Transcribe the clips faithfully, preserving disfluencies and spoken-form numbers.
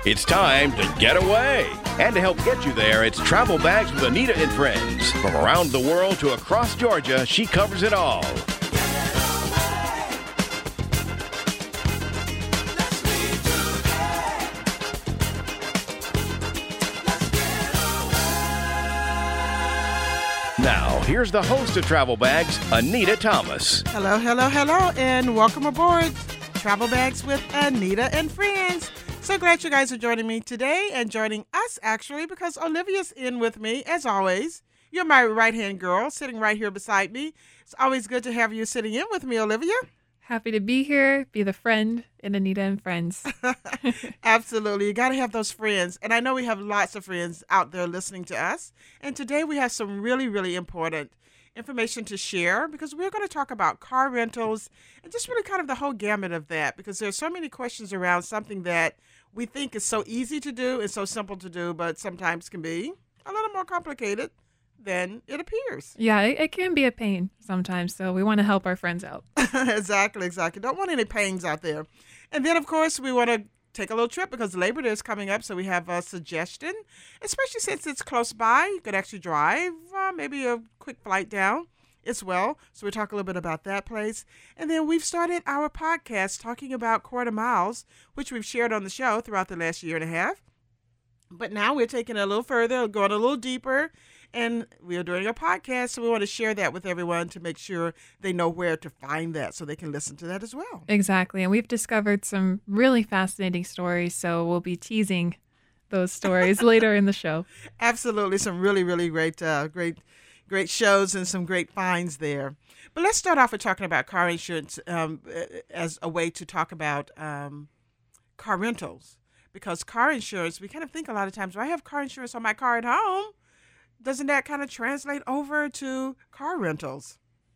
It's time to get away. And to help get you there, it's Travel Bags with Anita and Friends. From around the world to across Georgia, she covers it all. Now, here's the host of Travel Bags, Anita Thomas. Hello, hello, hello, and welcome aboard Travel Bags with Anita and Friends. So glad you guys are joining me today and joining us, actually, because Olivia's in with me, as always. You're my right-hand girl sitting right here beside me. It's always good to have you sitting in with me, Olivia. Happy to be here, be the friend in Anita and Friends. Absolutely. You got to have those friends. And I know we have lots of friends out there listening to us. And today we have some really, really important information to share because we're going to talk about car rentals and just really kind of the whole gamut of that because there's so many questions around something that we think is so easy to do and so simple to do, but sometimes can be a little more complicated than it appears. Yeah, it, it can be a pain sometimes, so we want to help our friends out. Exactly, exactly. Don't want any pains out there. And then, of course, we want to take a little trip because Labor Day is coming up, so we have a suggestion, especially since it's close by. You could actually drive, uh, maybe a quick flight down as well. So we'll talk a little bit about that place. And then we've started our podcast talking about quarter miles, which we've shared on the show throughout the last year and a half. But now we're taking it a little further, going a little deeper, and we are doing a podcast, so we want to share that with everyone to make sure they know where to find that so they can listen to that as well. Exactly. And we've discovered some really fascinating stories, so we'll be teasing those stories later in the show. Absolutely. Some really, really great, uh, great, great shows and some great finds there. But let's start off with talking about car insurance um, as a way to talk about um, car rentals. Because car insurance, we kind of think a lot of times, well, I have car insurance on my car at home. Doesn't that kind of translate over to car rentals?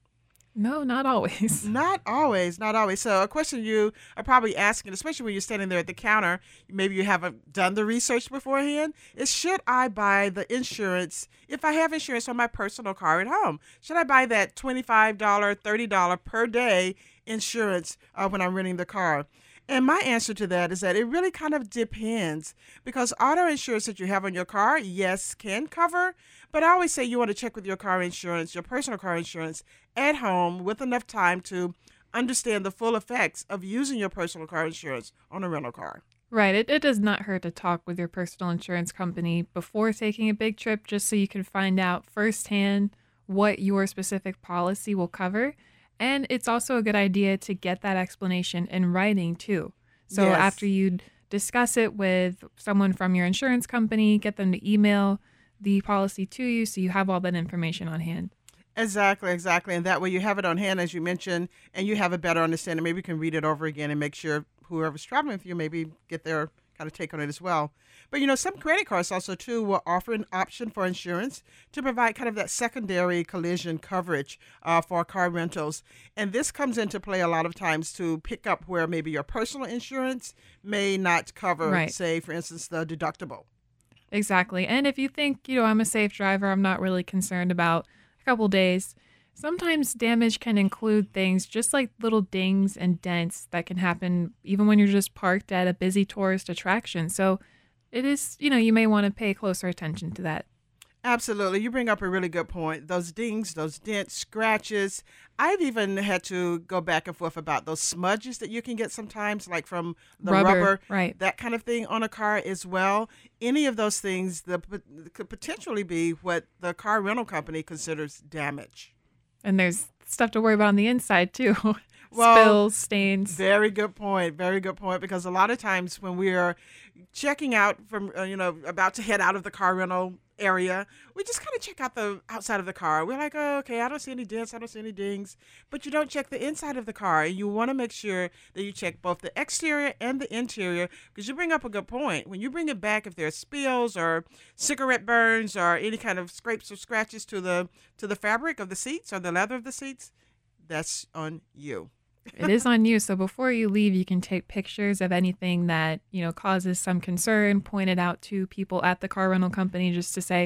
No, not always. Not always, not always. So a question you are probably asking, especially when you're standing there at the counter, maybe you haven't done the research beforehand, is should I buy the insurance, if I have insurance on my personal car at home? Should I buy that twenty-five dollars, thirty dollars per day insurance uh, when I'm renting the car? And my answer to that is that it really kind of depends because auto insurance that you have on your car, yes, can cover. But I always say you want to check with your car insurance, your personal car insurance at home with enough time to understand the full effects of using your personal car insurance on a rental car. Right. It, it does not hurt to talk with your personal insurance company before taking a big trip just so you can find out firsthand what your specific policy will cover. And it's also a good idea to get that explanation in writing, too. So Yes. after you discuss it with someone from your insurance company, get them to email the policy to you so you have all that information on hand. Exactly, exactly. And that way you have it on hand, as you mentioned, and you have a better understanding. Maybe you can read it over again and make sure whoever's traveling with you maybe get their kind of take on it as well. But, you know, some credit cards also, too, will offer an option for insurance to provide kind of that secondary collision coverage uh, for car rentals. And this comes into play a lot of times to pick up where maybe your personal insurance may not cover, Right. say, for instance, the deductible. Exactly. And if you think, you know, I'm a safe driver, I'm not really concerned about a couple days, sometimes damage can include things just like little dings and dents that can happen even when you're just parked at a busy tourist attraction. So it is, you know, you may want to pay closer attention to that. Absolutely. You bring up a really good point. Those dings, those dents, scratches. I've even had to go back and forth about those smudges that you can get sometimes, like from the Rubber, rubber, right. that kind of thing on a car as well. Any of those things that could potentially be what the car rental company considers damage. And there's stuff to worry about on the inside, too. Well, Spills, stains. Very good point. Very good point. Because a lot of times when we are checking out from, uh, you know, about to head out of the car rental area, we just kind of check out the outside of the car. We're like, oh, okay, I don't see any dents, I don't see any dings, but you don't check the inside of the car. And you want to make sure that you check both the exterior and the interior, because you bring up a good point. When you bring it back, if there are spills or cigarette burns or any kind of scrapes or scratches to the to the fabric of the seats or the leather of the seats, that's on you. It is on you. So before you leave, you can take pictures of anything that, you know, causes some concern, point it out to people at the car rental company just to say,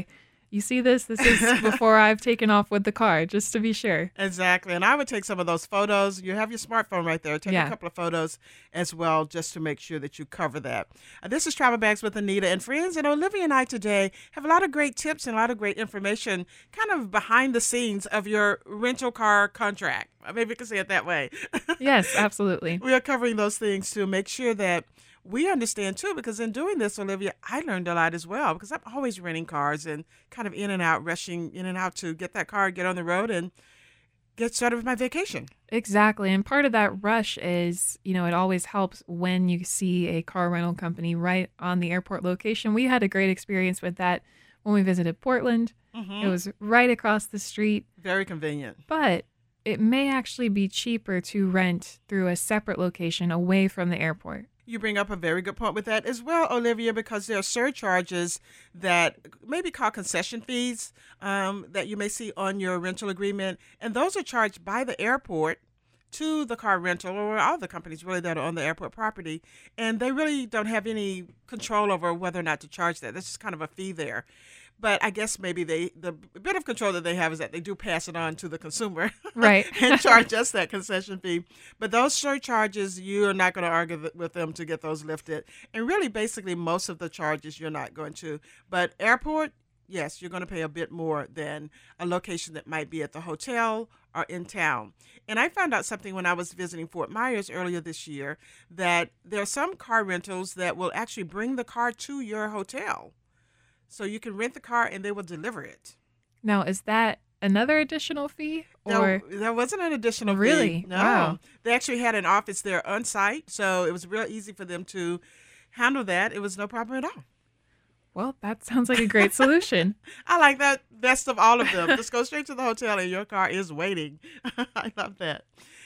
you see this? This is before I've taken off with the car, just to be sure. Exactly. And I would take some of those photos. You have your smartphone right there. Take Yeah. a couple of photos as well just to make sure that you cover that. Uh, this is Travel Bags with Anita and friends. And Olivia and I today have a lot of great tips and a lot of great information kind of behind the scenes of your rental car contract. Maybe we can say it that way. Yes, absolutely. We are covering those things to make sure that we understand too, because in doing this, Olivia, I learned a lot as well because I'm always renting cars and kind of in and out, rushing in and out to get that car, get on the road and get started with my vacation. Exactly. And part of that rush is, you know, it always helps when you see a car rental company right on the airport location. We had a great experience with that when we visited Portland. Mhm. It was right across the street, Very convenient. but it may actually be cheaper to rent through a separate location away from the airport. You bring up a very good point with that as well, Olivia, because there are surcharges that may be called concession fees um, that you may see on your rental agreement. And those are charged by the airport to the car rental or all the companies really that are on the airport property. And they really don't have any control over whether or not to charge that. That's just kind of a fee there. But I guess maybe they the bit of control that they have is that they do pass it on to the consumer, Right. and charge us that concession fee. But those surcharges, you are not going to argue th- with them to get those lifted. And really, basically, most of the charges you're not going to. But airport, yes, you're going to pay a bit more than a location that might be at the hotel or in town. And I found out something when I was visiting Fort Myers earlier this year, that there are some car rentals that will actually bring the car to your hotel. So you can rent the car and they will deliver it. Now, is that another additional fee? Or There, there wasn't an additional fee. Really? No. Wow. They actually had an office there on site, so it was real easy for them to handle that. It was no problem at all. well, that sounds like a great solution. I like that best of all of them. Just go straight to the hotel and your car is waiting. I love that.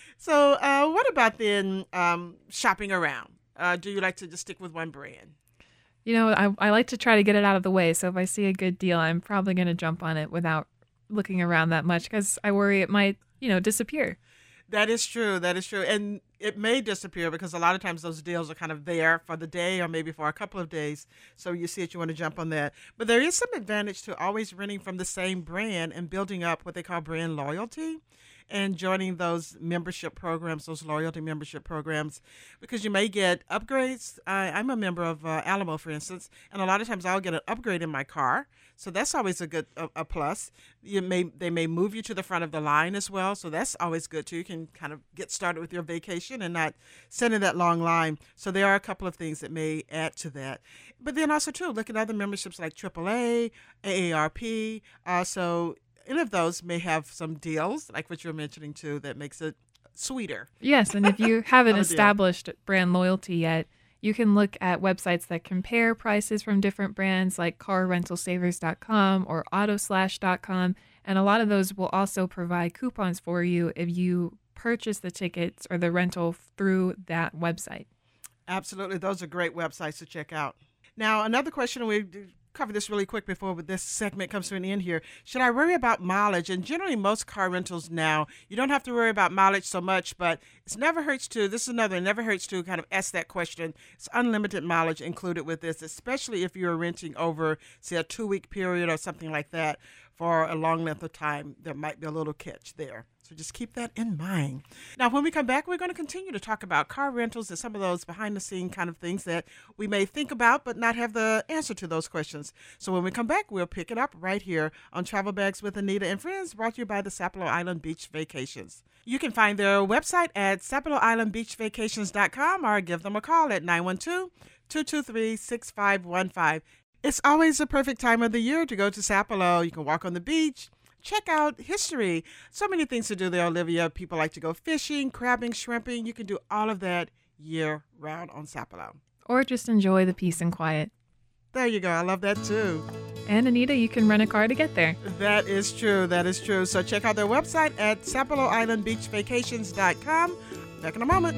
So uh, what about then um, shopping around? Uh, do you like to just stick with one brand? You know, I, I like to try to get it out of the way. So if I see a good deal, I'm probably going to jump on it without looking around that much because I worry it might, you know, disappear. That is true. That is true. And it may disappear because a lot of times those deals are kind of there for the day or maybe for a couple of days. So you see it, you want to jump on that. But there is some advantage to always renting from the same brand and building up what they call brand loyalty and joining those membership programs, those loyalty membership programs, because you may get upgrades. I, I'm a member of uh, Alamo, for instance, and a lot of times I'll get an upgrade in my car. So that's always a good a, a plus. You may they may move you to the front of the line as well, so that's always good too. You can kind of get started with your vacation and not sit in that long line. So there are a couple of things that may add to that. But then also too, look at other memberships like triple A, A A R P. Uh, so any of those may have some deals, like what you're mentioning too, that makes it sweeter. Yes, and if you haven't Of a deal. established brand loyalty yet, you can look at websites that compare prices from different brands like car rental savers dot com or autoslash dot com. And a lot of those will also provide coupons for you if you purchase the tickets or the rental through that website. Absolutely. Those are great websites to check out. Now, another question, we cover this really quick before this segment comes to an end here. Should I worry about mileage? And generally, most car rentals now, you don't have to worry about mileage so much, but it never hurts to, this is another, it never hurts to kind of ask that question. It's unlimited mileage included with this, especially if you're renting over, say, a two-week period or something like that for a long length of time. There might be a little catch there. So just keep that in mind. Now, when we come back, we're going to continue to talk about car rentals and some of those behind-the-scene kind of things that we may think about but not have the answer to those questions. So when we come back, we'll pick it up right here on Travel Bags with Anita and Friends, brought to you by the Sapelo Island Beach Vacations. You can find their website at sapelo island beach vacations dot com or give them a call at nine one two, two two three, six five one five. It's always the perfect time of the year to go to Sapelo. You can walk on the beach, check out history. So many things to do there, Olivia. People like to go fishing, crabbing, shrimping. You can do all of that year round on Sapelo. Or just enjoy the peace and quiet. There you go. I love that too. And Anita, you can rent a car to get there. That is true. That is true. So check out their website at sapelo island beach vacations dot com. Back in a moment.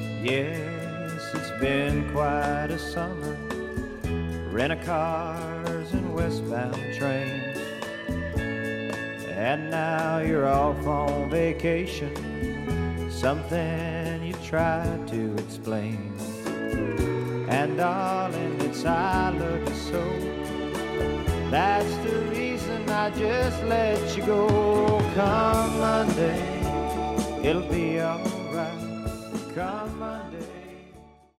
Yes, it's been quite a summer. Rent-a-cars and westbound trains. And now you're off on vacation. Something you tried to explain. And darling, it's I love you so. That's the reason I just let you go. Come Monday, it'll be alright. Come